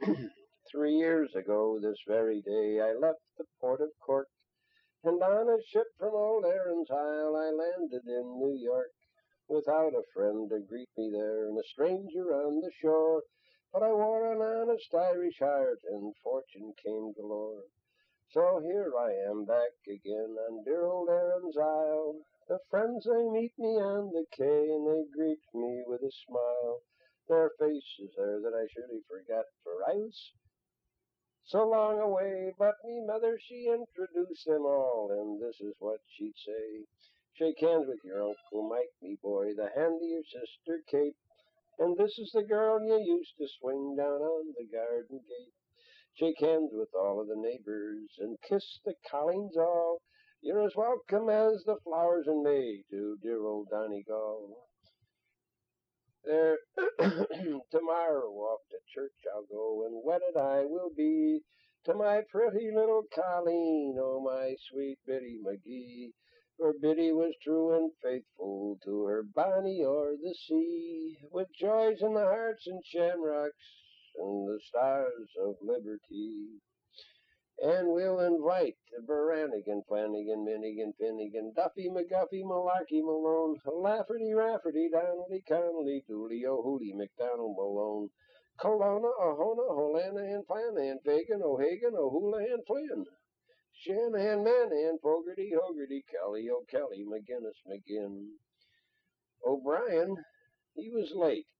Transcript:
3 years ago, this very day, I left the port of Cork, and on a ship from old Erin's Isle I landed in New York, without a friend to greet me there, and a stranger on the shore. But I wore an honest Irish heart, and fortune came galore. So here I am back again on dear old Erin's Isle. The friends they meet me on the quay, and they greet me with a smile. Their faces there that I surely forgot, for I was so long away. But me mother, she introduced them all, and this is what she'd say. Shake hands with your Uncle Mike, me boy, the hand of your sister Kate. And this is the girl you used to swing down on the garden gate. Shake hands with all of the neighbors, and kiss the colleens all. You're as welcome as the flowers in May to dear old Donegal. There, tomorrow off to church I'll go, and wedded I will be to my pretty little Colleen, oh my sweet Biddy McGee. For Biddy was true and faithful to her bonny o'er the sea, with joys in the hearts and shamrocks and the stars of liberty. And we'll invite Brannigan, Flanagan, Minnigan, Finnegan, Duffy, McGuffey, Malarkey, Malone, Lafferty, Rafferty, Donnelly, Connolly, Dooley, O'Hooley, McDonald, Malone, Colonna, Ohona, Holana, and Flanagan, Fagan, O'Hagan, O'Houlihan, Flynn, Shanahan, Manahan, Fogarty, Hogarty, Kelly, O'Kelly, McGinnis, McGinn. O'Brien, he was late.